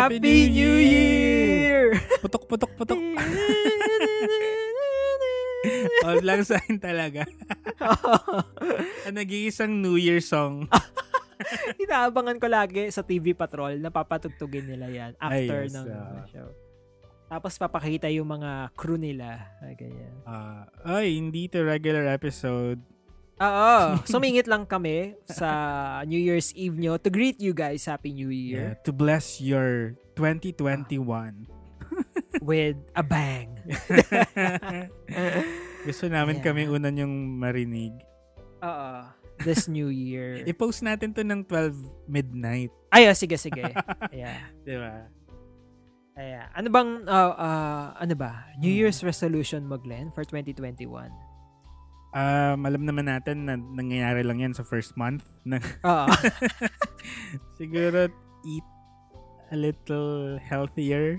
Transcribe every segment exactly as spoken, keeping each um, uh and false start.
Happy New Year! Putok, putok, putok. Old lang sign talaga. Nag-iisang New Year song. Inaabangan ko lagi sa T V Patrol na papatugtugin nila yan after Ay, yes, ng uh, show. Tapos papakita yung mga crew nila. Ay, ganyan. Uh, ay, hindi to regular episode. Oo. Sumingit lang kami sa New Year's Eve nyo to greet you guys Happy New Year. Yeah, to bless your twenty twenty-one. With a bang. Gusto namin yeah. kami unan yung marinig. Oo. This New Year. I-post natin to ng twelve midnight. Ay, oh, sige, sige. Yeah. Diba? Ayan. Ano bang, uh, uh, ano ba? New Year's resolution mo, Glenn, for twenty twenty-one? Um, alam naman natin na nangyayari lang yan sa first month. Oo. Siguro, eat a little healthier.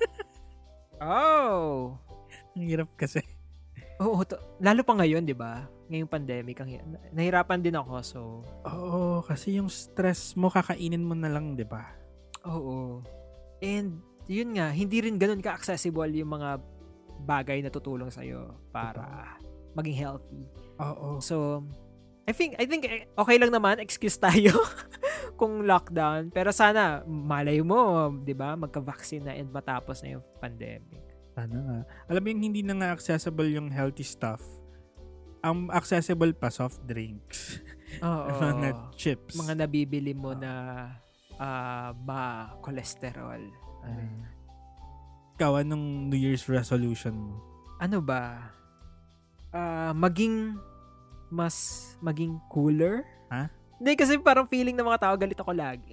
Oh! Ang hirap kasi. Oo, to, lalo pa ngayon, di ba? Ngayong pandemic, ang, nahirapan din ako, so... Oo, kasi yung stress mo, kakainin mo na lang, di ba? Oo. And, yun nga, hindi rin ganun ka-accessible yung mga bagay na tutulong sa'yo para maging healthy. Oo. So, I think, I think okay lang naman, excuse tayo kung lockdown. Pero sana, malay mo, di ba, magka-vaccine na and matapos na yung pandemic. Sana nga. Alam mo yung hindi na nga accessible yung healthy stuff. Ang accessible pa, soft drinks. Oo. Mga chips. Mga nabibili mo na uh, ma-cholesterol. Uh, ikaw, anong New Year's resolution mo? Ano ba? Uh, maging mas maging cooler? Ha? Hindi, kasi parang feeling ng mga tao galit ako lagi.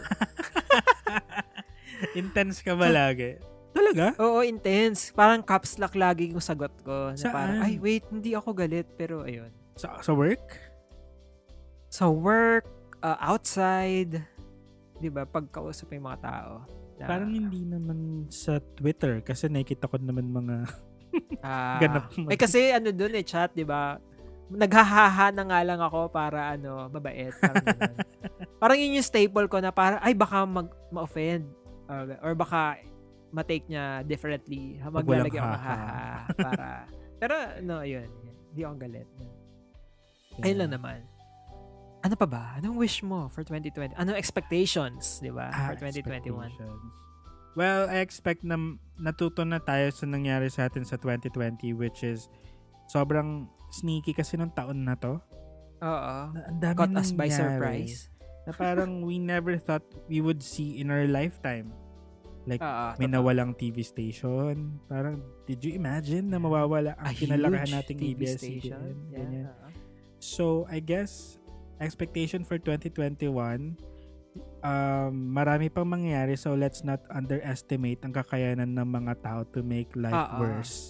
Intense ka ba lagi? Talaga? Oo, intense. Parang caps lock lagi yung sagot ko. Na Saan? parang, ay, wait, hindi ako galit. Pero, ayun. Sa, sa work? Sa work, uh, outside, di ba, pagkausap yung mga tao. Na, parang hindi naman sa Twitter kasi nakikita ko naman mga uh, ganap. Eh, kasi ano dun eh, chat, di ba? Naghahaha na nga lang ako para, ano, mabait. Parang, parang yun yung staple ko na parang, ay, baka mag, ma-offend. Uh, or baka matake niya differently. Maglalagay ako ng haha. Para, pero, no, ayun. Hindi ako galit. Yeah. Ayun lang naman. Ano pa ba? Anong wish mo for twenty twenty? Anong expectations, di ba? Ah, for twenty twenty-one? Well, I expect na natuto na tayo sa nangyari sa atin sa twenty twenty, which is sobrang sneaky kasi nung taon na to. Oo. Ang dami Caught us by nangyari surprise. Na parang we never thought we would see in our lifetime. Like, Uh-oh, may totoo. nawalang T V station. Parang, did you imagine na mawawala ang A pinalakahan huge nating T V A B S C station. B N? Yeah. Ganyan. So, I guess, expectation for twenty twenty-one, um, marami pang mangyayari, so let's not underestimate ang kakayanan ng mga tao to make life Uh-oh. worse.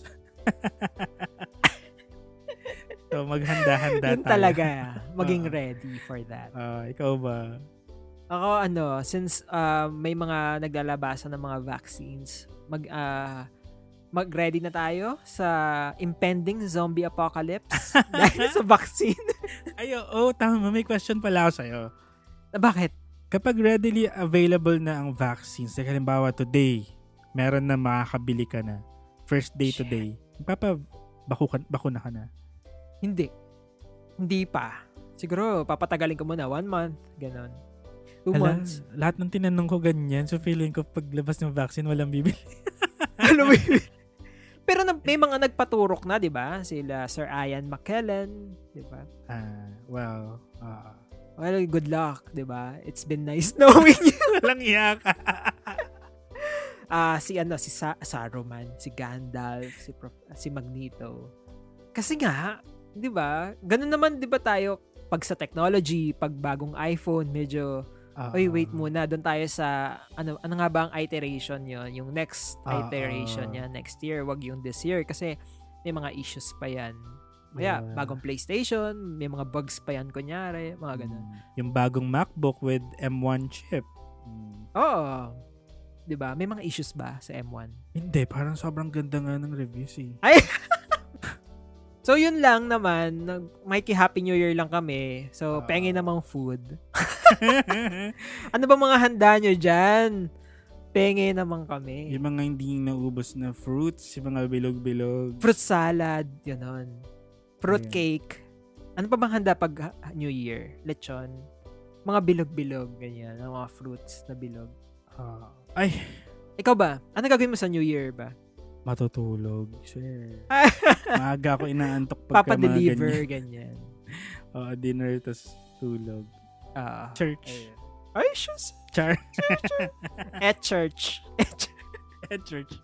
So, maghanda-handa Yun tayo. talaga. Maging Uh-oh. ready for that. Uh, ikaw ba? Ako, ano, since uh, may mga naglalabasan ng mga vaccines, mag, uh, mag-ready na tayo sa impending zombie apocalypse dahil sa vaccine. Ay, oo, oh, tama. May question pala ako sa'yo. Bakit? Kapag readily available na ang vaccines, like halimbawa today, meron na makakabili ka na. First day Shit. today. Magpapabakuna bakuna ka na? Hindi. Hindi pa. Siguro, papatagalin ko muna. One month. Ganon. Two Alam, months. lahat ng tinanong ko ganyan. So, feeling ko paglabas ng vaccine, walang bibili. Ano ba yun? Pero na, may mga nagpaturok na, di ba? Sila Sir Ian McKellen, di ba? Ah, well, uh, Well, good luck, di ba? It's been nice knowing you. walang iyak. Ah, si ano, si Sa- Saruman, si Gandalf, si Prof- si Magneto. Kasi nga, di ba? Ganun naman, di ba tayo, pag sa technology, pag bagong iPhone, medyo, Uh, oy, wait muna, doon tayo sa, ano ano nga ba ang iteration yon, yung next Uh, iteration uh, niya, next year, wag yung this year, kasi may mga issues pa yan. Kaya, Yeah. bagong PlayStation, may mga bugs pa yan, kunyari, mga ganun. Yung bagong MacBook with M one chip. Mm. Oo. Di ba? May mga issues ba sa M one? Hindi, parang sobrang ganda nga ng reviews eh. Ay! So, yun lang naman. Mikey, Happy New Year lang kami. So, Uh, pengi namang food. Ano ba mga handa nyo dyan? Penge naman kami. Yung mga hindi naubos na fruits, yung mga bilog-bilog. Fruit salad, yun. Fruit Ayan. cake. Ano pa bang handa pag New Year? Lechon. Mga bilog-bilog, ganyan. Mga fruits na bilog. Uh, ay, Ikaw ba? Ano gagawin mo sa New Year ba? matutulog. Sure. Maaga ako inaantok pagka Papa-deliver, mga ganyan. Oo, dinner, tas tulog. Ah. Church. Ayun. Ay, shush. Char. At church. At church.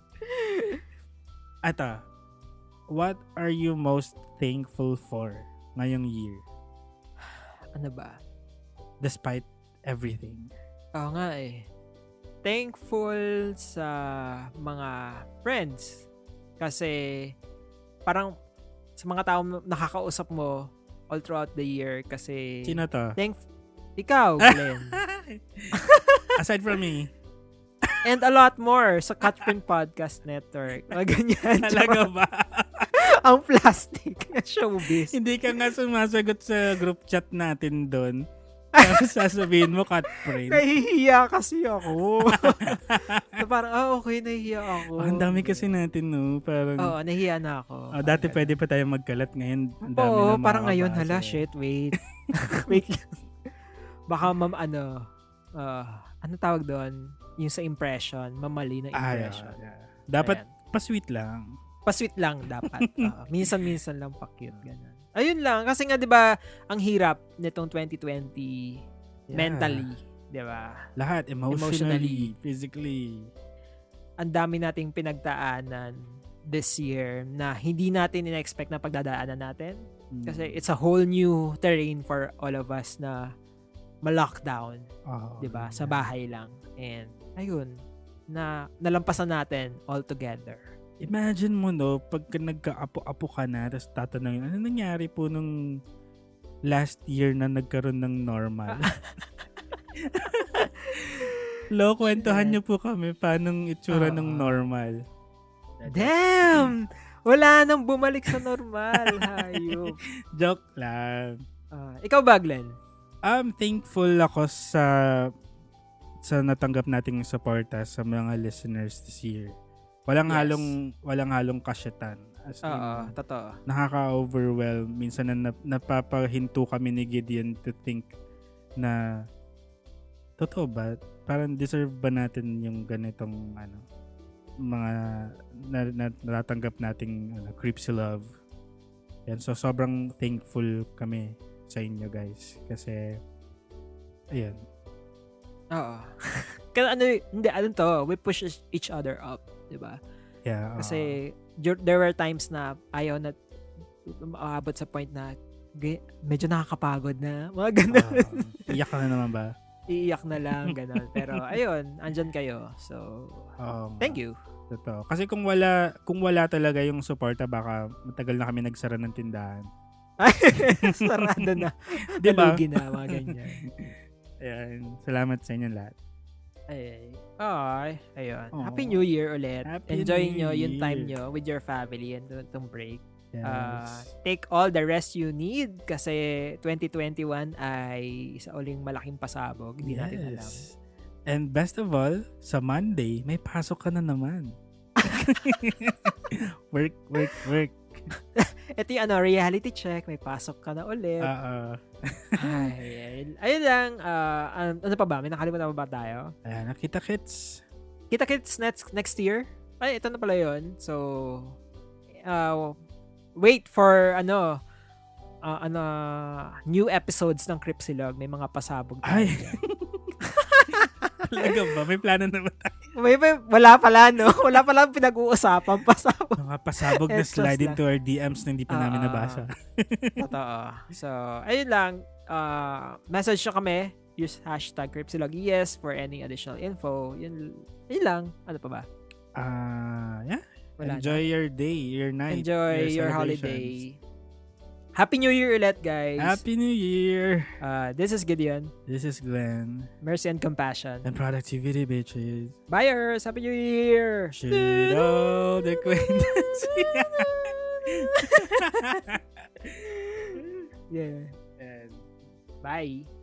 Ata, what are you most thankful for ngayong year? Ano ba? Despite everything. Oo nga eh. Thankful sa mga friends. Kasi parang sa mga tao nakakausap mo all throughout the year kasi Sino to? thank ikaw, Glenn. Aside from me. And a lot more sa Catprint Podcast Network. O ganyan. Talaga ba? Ang plastic na showbiz. Hindi ka nga sumasagot sa group chat natin doon. Tapos sasabihin mo, Catprint. Nahihiya kasi ako. So, parang, ah, okay, nahihiya ako. Oh, ang dami kasi natin, no? Parang, Oo, nahihiya na ako. oh, dati pwede pa tayo magkalat. Ngayon, ang dami Oo, na parang ngayon, makakabasa. hala, shit, wait. Wait lang. Baka, mam, ano, uh, ano tawag doon? Yung sa impression, mamali na Ah, impression. yeah, yeah. Dapat, Ayan. pa-sweet lang. Pa-sweet lang dapat. Uh, minsan-minsan lang pa-cute. Ganun. Ayun lang. Kasi nga, di ba, ang hirap nitong twenty twenty Yeah. mentally. Di ba? Lahat, emotionally, Emotionally. physically. Ang dami nating pinagdaanan this year na hindi natin in-expect na pagdadaanan natin. Mm. Kasi it's a whole new terrain for all of us na ma-lockdown. Oh, Di ba? yeah. Sa bahay lang. And, ayun, na nalampasan natin all together. Imagine mo, no, pagka nagka-apo-apo ka na, tapos tatanungin, ano nangyari po nung last year na nagkaroon ng normal? Lo, kwentuhan niyo po kami paanong itsura Oo. ng normal. Damn! Wala nang bumalik sa normal. Hayop. Joke lang. Ah, ikaw ba, Glenn? I'm thankful ako sa sa natanggap nating suporta sa mga listeners this year. Walang Yes. halong walang halong kasyatan. As in, Oo, totoo. nakaka-overwhelm. Minsan na nap- napapahinto kami ni Gideon to think na totoo ba? Parang deserve ba natin yung ganitong ano mga na, na, natatanggap nating ano, creepsy love. Yan, so sobrang thankful kami sa inyo guys kasi ayan. Oo. Kaya ano, hindi, ano to, we push each other up, di ba? Yeah. uh, Kasi dur- there were times na ayaw na maabot sa point na g- medyo nakakapagod na. Mga ganun. uh, iyak ka na naman ba? Iiyak na lang, ganun. Pero ayun, andyan kayo. So, Um, thank you. Totoo. Kasi kung wala kung wala talaga yung suporta baka matagal na kami nagsara ng tindahan. Sarado na. Diba? Nalugi na, mga ganyan. Ayan. Salamat sa inyo lahat. Ay, ay, ayun. Aw. Happy New Year ulit. Happy Enjoy New nyo yung time Year. nyo with your family and itong break. Yes. Uh, take all the rest you need kasi twenty twenty-one ay isa uling malaking pasabog. Hindi natin alam. And best of all, sa Monday, may pasok ka na naman. work, work, work. Ito yung ano, reality check. May pasok ka na ulit. Uh, Ay, ayun, ayun lang. Uh, ano pa ba? May nakalimutan pa ba tayo? ayan, nakita kits. Kita kits next next year. Ay, ito na pala yun. So, uh, wait for ano, uh, ano, new episodes ng Cripsilog. May mga pasabog tayo. Ay. Talaga ba? May plano na ba tayo? May, may, wala pala, no? Wala pala pinag-uusapan. Pasabog. Mga pasabog na Extras slide lang. into our D Ms na hindi pa namin Ah. nabasa. Totoo. So, ayun lang. Uh, message nyo kami. Use hashtag CripsilogyES for any additional info. Yun, yun lang. Ano pa ba? Ah, yeah. Wala Enjoy na. your day, your night, Enjoy your, celebrations. holiday. Happy New Year ulit, guys. Happy New Year. Uh, this is Gideon. This is Glenn. Mercy and compassion. And productivity, bitches. Buyers, Happy New Year! Shit all the acquaintance. Yeah. And Bye.